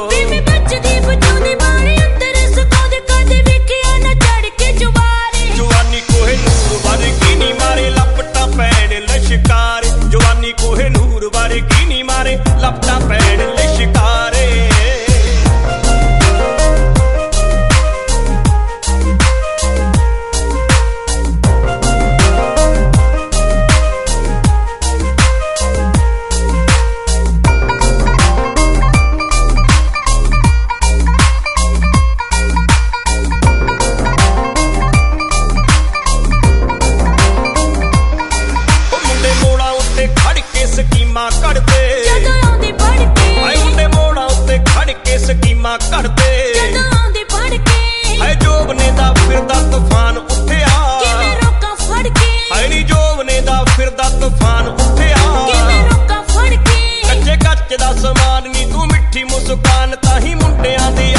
ਜਵਾਨੀ ਕੋਹਿਨੂਰ ਵਰਗੀ ਨੀ ਮਾਰੇ ਲਪਟਾਂ ਪੈਣ ਲਿਸ਼ਕਾਰੇ ਜਵਾਨੀ ਕੋਹਿਨੂਰ ਵਰਗੀ ਨੀ ਮਾਰੇ ਲਪਟਾਂ ਪੈਣ ਲਿਸ਼ਕਾਰੇ ਸਕੀਮਾਂ ਘੜਦੇ ਜਦੋਂ ਆਉਂਦੀ ਫੜ ਕੇ ਹਾਏ ਮੁੰਡੇ ਮੋੜਾਂ ਉੱਤੇ ਖੜ ਕੇ ਸਕੀਮਾਂ ਘੜਦੇ ਜਦੋਂ ਆਉਂਦੀ ਫੜ ਕੇ ਹਾਏ ਜੋਬਨੇ ਦਾ ਫਿਰਦਾ ਤੂਫਾਨ ਉੱਠਿਆ ਕਿਵੇਂ ਰੋਕਾਂ ਫੜ ਕੇ ਹਾਏ ਨੀ ਜੋਬਨੇ ਦਾ ਫਿਰਦਾ ਤੂਫਾਨ ਉੱਠਿਆ ਕਿਵੇਂ ਰੋਕਾਂ ਫੜ ਕੇ ਕੱਚੇ ਕੱਚ ਦਾ ਸਮਾਨ ਨੀ ਤੂੰ ਮਿੱਠੀ ਮੁਸਕਾਨ ਤਾਂ ਹੀ ਮੁੰਡਿਆਂ ਦੀ